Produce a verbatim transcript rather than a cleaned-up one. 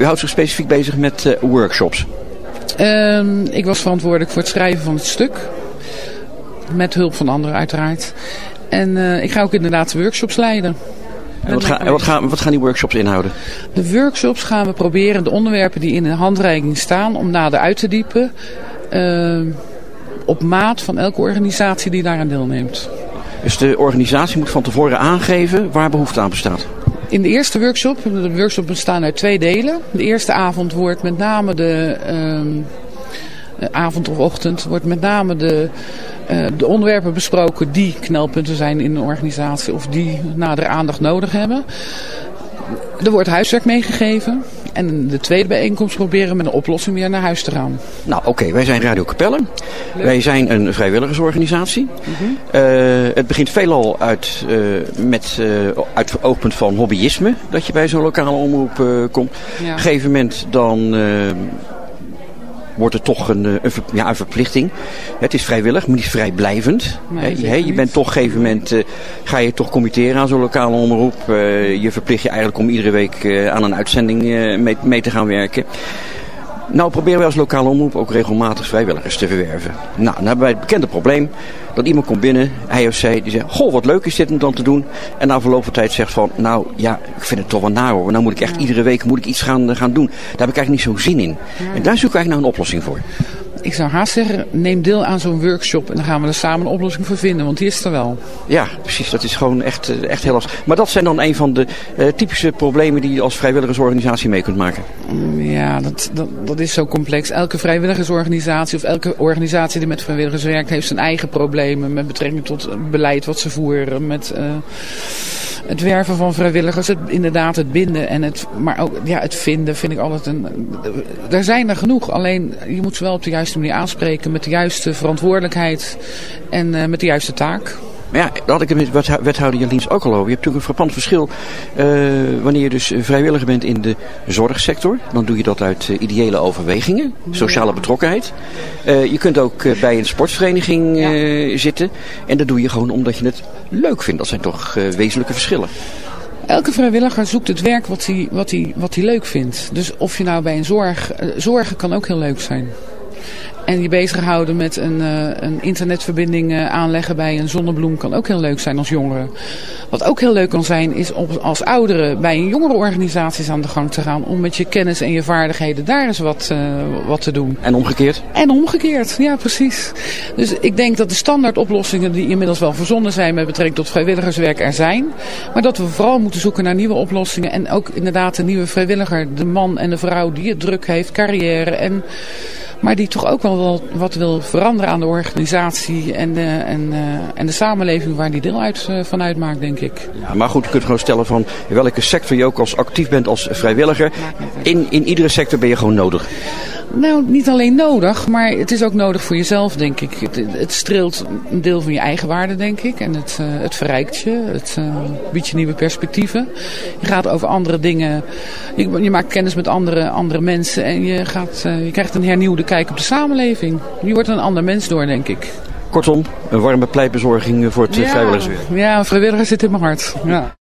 u houdt zich specifiek bezig met uh, workshops. Um, ik was verantwoordelijk voor het schrijven van het stuk. Met hulp van anderen uiteraard. En uh, ik ga ook inderdaad workshops leiden. En wat, ga, en wat, gaan, wat gaan die workshops inhouden? De workshops gaan we proberen de onderwerpen die in de handreiking staan om nader uit te diepen. Uh, op maat van elke organisatie die daaraan deelneemt. Dus de organisatie moet van tevoren aangeven waar behoefte aan bestaat? In de eerste workshop, de workshop bestaan uit twee delen. De eerste avond wordt met name de, uh, avond of ochtend, wordt met name de, uh, de onderwerpen besproken die knelpunten zijn in een organisatie of die nadere aandacht nodig hebben. Er wordt huiswerk meegegeven. En in de tweede bijeenkomst proberen we met een oplossing weer naar huis te gaan. Nou oké, okay. Wij zijn Radio Capelle. Leuk. Wij zijn een vrijwilligersorganisatie. Uh-huh. Uh, het begint veelal uit, uh, met, uh, uit het oogpunt van hobbyisme. Dat je bij zo'n lokale omroep uh, komt. Ja. Op een gegeven moment dan... Uh, wordt het toch een, een, ja, een verplichting. Het is vrijwillig, maar niet vrijblijvend. Nee, He, je bent toch op een gegeven moment, uh, ga je toch committeren aan zo'n lokale omroep. Uh, je verplicht je eigenlijk om iedere week uh, aan een uitzending uh, mee, mee te gaan werken. Nou proberen wij als lokale omroep ook regelmatig vrijwilligers te verwerven. Nou, dan hebben wij het bekende probleem dat iemand komt binnen, hij of zij, die zegt, goh, wat leuk is dit om dan te doen. En na verloop van tijd zegt van, nou ja, ik vind het toch wel naar hoor. Nou moet ik echt ja. iedere week moet ik iets gaan, gaan doen. Daar heb ik eigenlijk niet zo zin in. Ja. En daar zoeken we eigenlijk naar een oplossing voor. Ik zou haast zeggen, neem deel aan zo'n workshop en dan gaan we er samen een oplossing voor vinden, want die is er wel. Ja, precies. Dat is gewoon echt, echt heel lastig. Maar dat zijn dan een van de uh, typische problemen die je als vrijwilligersorganisatie mee kunt maken. Ja, dat, dat, dat is zo complex. Elke vrijwilligersorganisatie of elke organisatie die met vrijwilligers werkt heeft zijn eigen problemen met betrekking tot beleid wat ze voeren, met... Uh, Het werven van vrijwilligers, het, inderdaad het binden en het, maar ook ja, het vinden vind ik altijd een... Er zijn er genoeg, alleen je moet ze wel op de juiste manier aanspreken met de juiste verantwoordelijkheid en uh, met de juiste taak. Maar ja, daar had ik het met wethouder Jaliens ook al over. Je hebt natuurlijk een frappant verschil uh, wanneer je dus vrijwilliger bent in de zorgsector. Dan doe je dat uit uh, ideële overwegingen, sociale betrokkenheid. Uh, je kunt ook uh, bij een sportvereniging uh, ja. zitten. En dat doe je gewoon omdat je het leuk vindt. Dat zijn toch uh, wezenlijke verschillen. Elke vrijwilliger zoekt het werk wat hij, wat hij, wat hij leuk vindt. Dus of je nou bij een zorg... Uh, zorgen kan ook heel leuk zijn. En je bezighouden met een, uh, een internetverbinding uh, aanleggen bij een zonnebloem kan ook heel leuk zijn als jongere. Wat ook heel leuk kan zijn is om als ouderen bij een jongerenorganisaties aan de gang te gaan. Om met je kennis en je vaardigheden daar eens wat, uh, wat te doen. En omgekeerd? En omgekeerd, ja precies. Dus ik denk dat de standaard oplossingen die inmiddels wel verzonnen zijn met betrekking tot vrijwilligerswerk er zijn. Maar dat we vooral moeten zoeken naar nieuwe oplossingen. En ook inderdaad de nieuwe vrijwilliger, de man en de vrouw die het druk heeft, carrière en... Maar die toch ook wel wat wil veranderen aan de organisatie en de, en, uh, en de samenleving waar die deel uit, uh, van uitmaakt, denk ik. Ja, maar goed, je kunt gewoon stellen van in welke sector je ook als actief bent als vrijwilliger. In, in iedere sector ben je gewoon nodig. Nou, niet alleen nodig, maar het is ook nodig voor jezelf, denk ik. Het, het streelt een deel van je eigen waarde, denk ik. En het, uh, het verrijkt je. Het uh, biedt je nieuwe perspectieven. Je gaat over andere dingen. Je, je maakt kennis met andere, andere mensen. En je, gaat, uh, je krijgt een hernieuwde kijk op de samenleving. Je wordt een ander mens door, denk ik. Kortom, een warme pleitbezorging voor het ja, vrijwilligerswerk. Ja, een vrijwilliger zit in mijn hart. Ja.